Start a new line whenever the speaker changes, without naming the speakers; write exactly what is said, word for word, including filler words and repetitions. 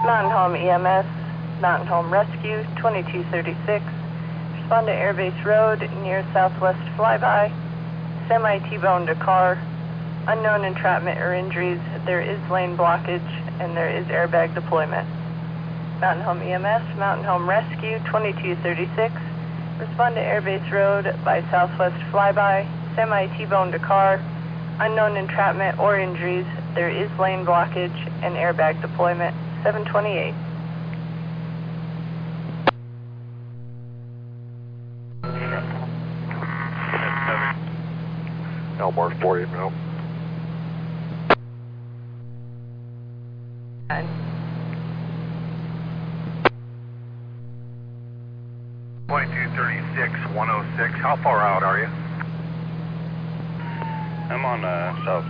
Mountain Home E M S, Mountain Home Rescue, twenty-two thirty-six. Respond to Airbase Road near Southwest Flyby. Semi T-boned a car. Unknown entrapment or injuries. There is lane blockage and there is airbag deployment. Mountain Home E M S, Mountain Home Rescue, twenty-two thirty-six. Respond to Airbase Road by Southwest Flyby. Semi T-boned a car. Unknown entrapment or injuries. There is lane blockage and airbag deployment. seven twenty-eight.
Elmore forty now.
twenty-two thirty-six, one oh six. How far out are you?
I'm on uh, South